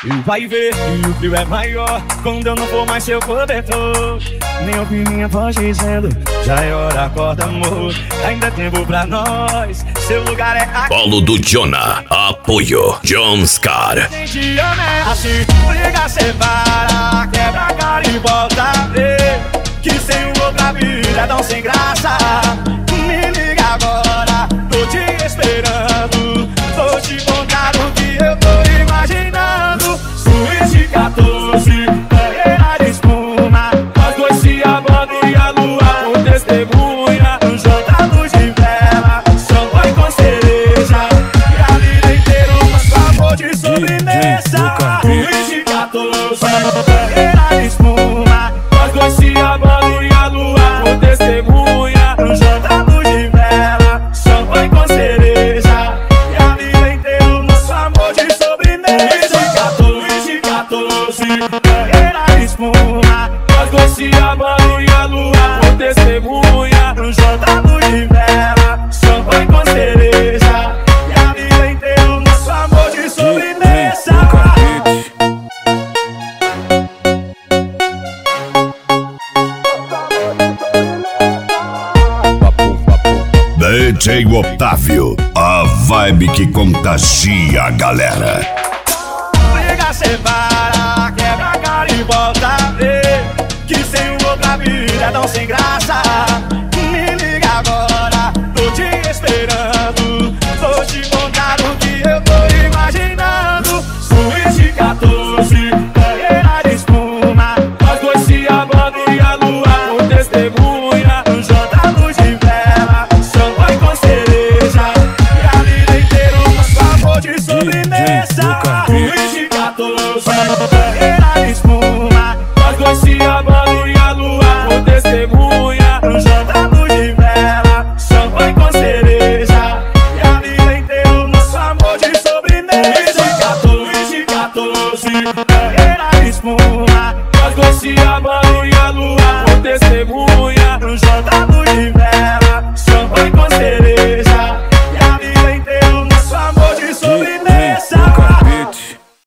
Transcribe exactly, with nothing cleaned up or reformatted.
E vai ver que o frio é maior quando eu não for mais seu cobertor. Nem o pininha voz dizendo, já é hora, acorda amor. Ainda é tempo pra nós, seu lugar é aqui. Paulo do Jonah, apoio John Scar. A gente ama é assim, briga, separa, quebra a cara e volta a ver que sem o outro a vida é tão sem graça. Me liga agora, tô te esperando, tô te contando o que eu tô imaginando. Suíte quatorze, banheira de espuma, nós dois se amando e a lua por testemunha. Um jantar luz de vela, champanhe com cereja, e a vida inteira nosso amor de sobremesa. Suíte quatorze, banheira de espuma, nós dois se amando e a lua por testemunha. Um jantar luz de vela, champanhe com cereja, e a vida inteira nosso amor de sobremesa. Banheira de espuma, nós dois se amando e a lua por testemunha. Um jantar luz de vela, champanhe com cereja, e a vida inteira nosso amor de sobremesa. D J Otávio, a vibe que contagia a galera. Briga, separa, quebra a cara e volta a ver que sem o outro a vida é tão sem graça. Me liga agora, tô te esperando, tô te contando o que eu tô imaginando. Suíte quatorze, banheira de espuma, nós dois se amando e a lua por testemunha. Um jantar luz de vela, champanhe com cereja, e a vida inteira nosso amor de sobremesa. Suíte quatorze, banheira de espuma, nós dois se amando e a lua por testemunha. Um jantar luz de vela, champanhe com cereja, e a vida inteira nosso amor de sobremesa. Suíte quatorze,